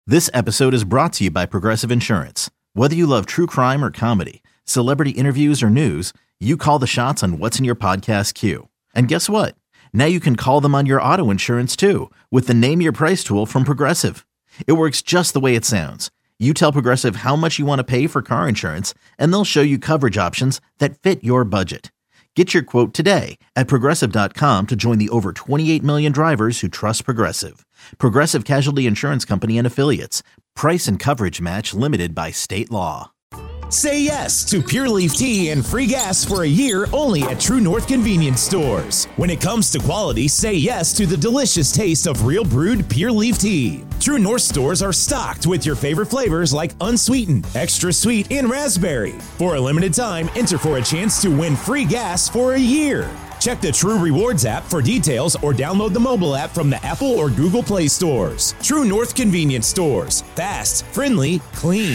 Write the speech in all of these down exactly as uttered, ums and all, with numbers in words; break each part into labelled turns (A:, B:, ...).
A: This episode is brought to you by Progressive Insurance. Whether you love true crime or comedy, celebrity interviews or news, you call the shots on what's in your podcast queue. And guess what? Now you can call them on your auto insurance too with the Name Your Price tool from Progressive. It works just the way it sounds. You tell Progressive how much you want to pay for car insurance, and they'll show you coverage options that fit your budget. Get your quote today at Progressive dot com to join the over twenty-eight million drivers who trust Progressive. Progressive Casualty Insurance Company and Affiliates. Price and coverage match limited by state law.
B: Say yes to Pure Leaf Tea and free gas for a year only at True North Convenience Stores. When it comes to quality, say yes to the delicious taste of real brewed Pure Leaf Tea. True North stores are stocked with your favorite flavors like unsweetened, extra sweet, and raspberry. For a limited time, enter for a chance to win free gas for a year. Check the True Rewards app for details or download the mobile app from the Apple or Google Play stores. True North Convenience Stores. Fast, friendly, clean.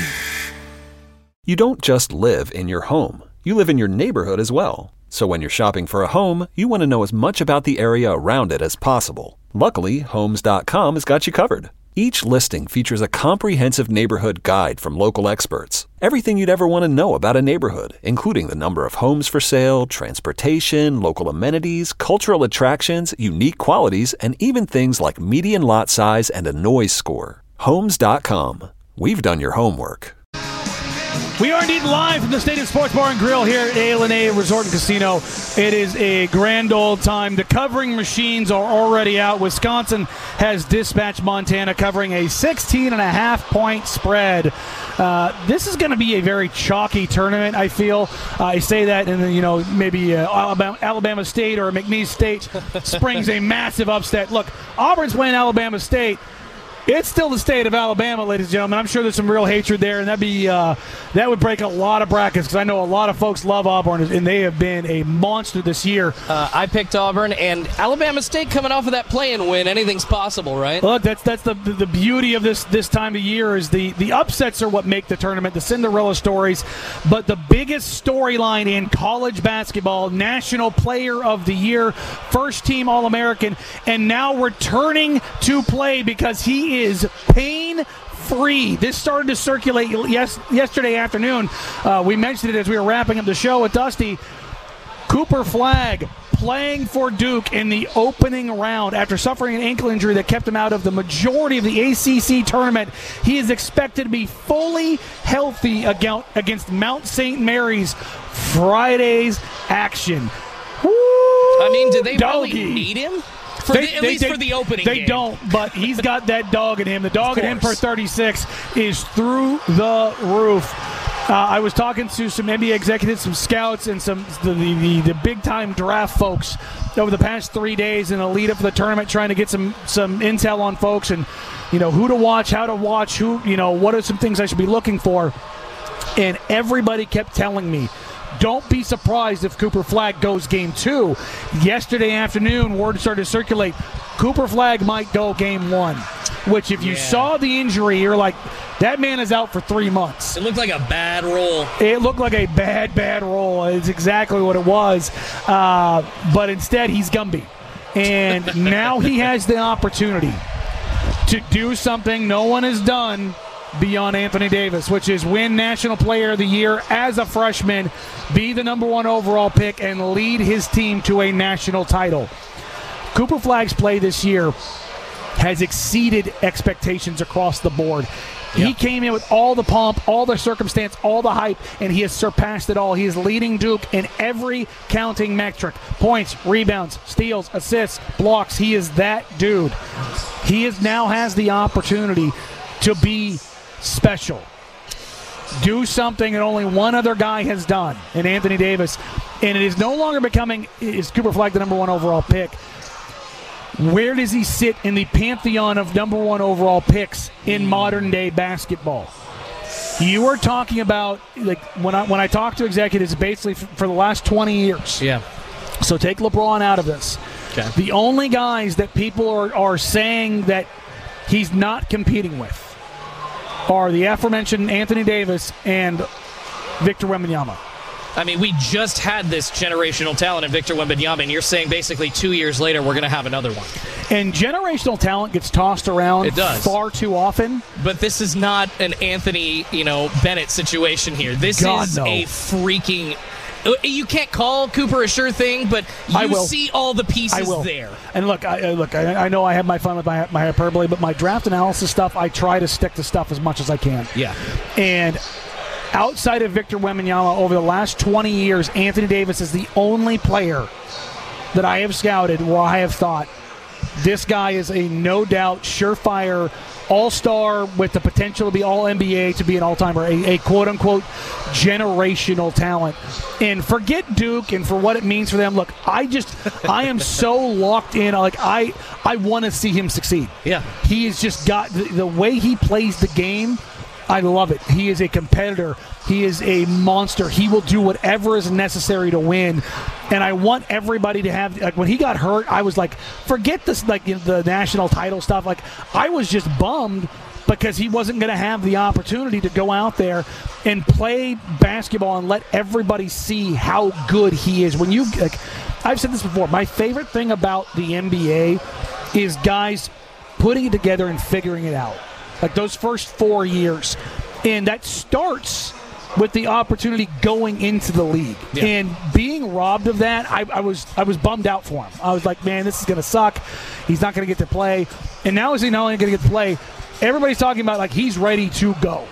C: You don't just live in your home. You live in your neighborhood as well. So when you're shopping for a home, you want to know as much about the area around it as possible. Luckily, Homes dot com has got you covered. Each listing features a comprehensive neighborhood guide from local experts. Everything you'd ever want to know about a neighborhood, including the number of homes for sale, transportation, local amenities, cultural attractions, unique qualities, and even things like median lot size and a noise score. Homes dot com. We've done your homework.
D: We are indeed live from the Stadium Sports Bar and Grill here at A L N A Resort and Casino. It is a grand old time. The covering machines are already out. Wisconsin has dispatched Montana covering a sixteen and a half point spread. Uh, this is going to be a very chalky tournament, I feel. Uh, I say that, and then, you know, maybe uh, Alabama, Alabama State or McNeese State springs a massive upset. Look, Auburn's playing Alabama State. It's still the state of Alabama, ladies and gentlemen. I'm sure there's some real hatred there, and that'd be uh, that would break a lot of brackets because I know a lot of folks love Auburn, and they have been a monster this year.
E: Uh, I picked Auburn, and Alabama State coming off of that play-in win. Anything's possible, right?
D: Look, that's that's the the beauty of this this time of year is the the upsets are what make the tournament, the Cinderella stories. But the biggest storyline in college basketball, National Player of the Year, first team All-American, and now returning to play because he is pain-free. This started to circulate yes, yesterday afternoon. Uh, we mentioned it as we were wrapping up the show with Dusty. Cooper Flagg playing for Duke in the opening round after suffering an ankle injury that kept him out of the majority of the A C C tournament. He is expected to be fully healthy against Mount Saint Mary's Friday's action. Woo!
E: I mean, do they
D: Doggy.
E: really need him? For
D: They,
E: the, at
D: they,
E: least
D: they,
E: for the opening
D: They
E: game.
D: don't, but he's got that dog in him. The dog in him per thirty-six is through the roof. Uh, I was talking to some N B A executives, some scouts, and some the, the, the big-time draft folks over the past three days in the lead up to the tournament, trying to get some, some intel on folks and, you know, who to watch, how to watch, who, you know, what are some things I should be looking for. And everybody kept telling me, don't be surprised if Cooper Flagg goes game two. Yesterday afternoon, word started to circulate. Cooper Flagg might go game one, which if you yeah. saw the injury, you're like, that man is out for three months.
E: It looked like a bad roll.
D: It looked like a bad, bad roll. It's exactly what it was. Uh, but instead, he's Gumby. And now he has the opportunity to do something no one has done beyond Anthony Davis, which is win National Player of the Year as a freshman, be the number one overall pick, and lead his team to a national title. Cooper Flagg's play this year has exceeded expectations across the board. Yep. He came in with all the pomp, all the circumstance, all the hype, and he has surpassed it all. He is leading Duke in every counting metric. Points, rebounds, steals, assists, blocks. He is that dude. He is now has the opportunity to be special. Do something that only one other guy has done, in Anthony Davis. And it is no longer becoming, is Cooper Flagg the number one overall pick? Where does he sit in the pantheon of number one overall picks in modern day basketball? You are talking about, like, when I when I talk to executives, basically for, for the last twenty years.
E: Yeah.
D: So take LeBron out of this. Okay. The only guys that people are, are saying that he's not competing with are the aforementioned Anthony Davis and Victor Wembanyama.
E: I mean, we just had this generational talent in Victor Wembanyama, and you're saying basically two years later we're going to have another one.
D: And generational talent gets tossed around
E: it does.
D: far too often.
E: But this is not an Anthony, you know, Bennett situation here. This
D: God,
E: is
D: no.
E: a freaking... You can't call Cooper a sure thing, but you see all the pieces there.
D: And look, I, look, I, I know I have my fun with my, my hyperbole, but my draft analysis stuff, I try to stick to stuff as much as I can.
E: Yeah.
D: And outside of Victor Wembanyama, over the last twenty years, Anthony Davis is the only player that I have scouted where I have thought this guy is a no-doubt, surefire all-star with the potential to be all-N B A, to be an all-timer, a, a quote-unquote generational talent. And forget Duke and for what it means for them. Look, I just, I am so locked in. Like, I I want to see him succeed.
E: Yeah.
D: He has just got, the, the way he plays the game, I love it. He is a competitor. He is a monster. He will do whatever is necessary to win. And I want everybody to have, like, when he got hurt, I was like, forget this, like, you know, the national title stuff. Like, I was just bummed because he wasn't going to have the opportunity to go out there and play basketball and let everybody see how good he is. When you, like, I've said this before, my favorite thing about the N B A is guys putting it together and figuring it out. Like those first four years. And that starts with the opportunity going into the league. Yeah. And being robbed of that, I, I was I was bummed out for him. I was like, man, this is going to suck. He's not going to get to play. And now is he not only going to get to play, everybody's talking about like he's ready to go.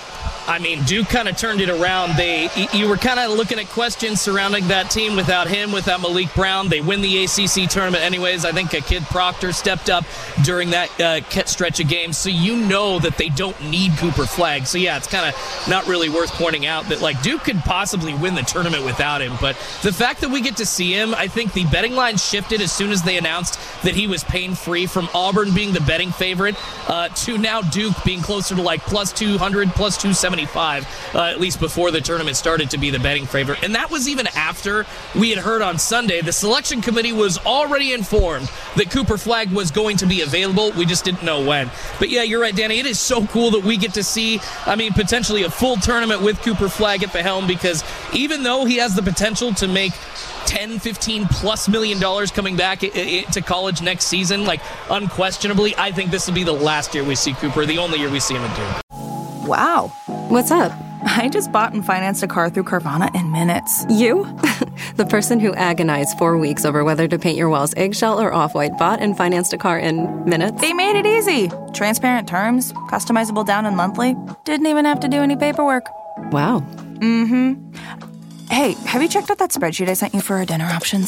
E: I mean, Duke kind of turned it around. They, you were kind of looking at questions surrounding that team without him, without Malik Brown. They win the A C C tournament anyways. I think a Kid Proctor stepped up during that uh, stretch of games. So you know that they don't need Cooper Flagg. So, yeah, it's kind of not really worth pointing out that, like, Duke could possibly win the tournament without him. But the fact that we get to see him, I think the betting line shifted as soon as they announced that he was pain-free, from Auburn being the betting favorite uh, to now Duke being closer to, like, plus two hundred, plus two seventy-five, uh, at least before the tournament started, to be the betting favorite. And that was even after we had heard on Sunday the selection committee was already informed that Cooper Flagg was going to be available. We just didn't know when. But yeah, you're right, Danny. It is so cool that we get to see, I mean, potentially a full tournament with Cooper Flagg at the helm, because even though he has the potential to make ten, fifteen plus million dollars coming back to college next season, like, unquestionably, I think this will be the last year we see Cooper, the only year we see him at Duke.
F: Wow.
G: What's up?
F: I just bought and financed a car through Carvana in minutes.
G: You? The person who agonized four weeks over whether to paint your walls eggshell or off-white bought and financed a car in minutes?
F: They made it easy. Transparent terms, customizable down and monthly. Didn't even have to do any paperwork.
G: Wow.
F: Mm-hmm. Hey, have you checked out that spreadsheet I sent you for our dinner options?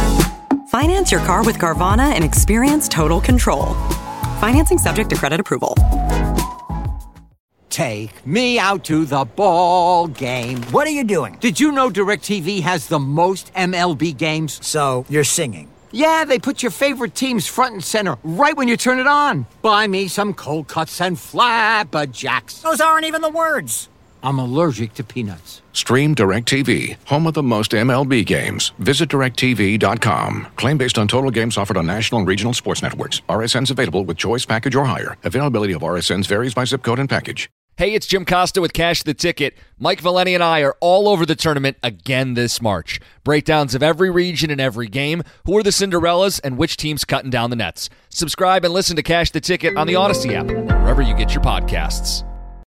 H: Finance your car with Carvana and experience total control. Financing subject to credit approval.
I: Take me out to the ball game.
J: What are you doing?
I: Did you know DirecTV has the most M L B games?
J: So, you're singing?
I: Yeah, they put your favorite teams front and center right when you turn it on. Buy me some cold cuts and flapjacks.
J: Those aren't even the words.
I: I'm allergic to peanuts.
K: Stream DirecTV, home of the most M L B games. Visit direct T V dot com. Claim based on total games offered on national and regional sports networks. R S Ns available with choice package or higher. Availability of R S Ns varies by zip code and package.
L: Hey, it's Jim Costa with Cash the Ticket. Mike Valeni and I are all over the tournament again this March. Breakdowns of every region and every game, who are the Cinderellas, and which team's cutting down the nets. Subscribe and listen to Cash the Ticket on the Odyssey app, wherever you get your podcasts.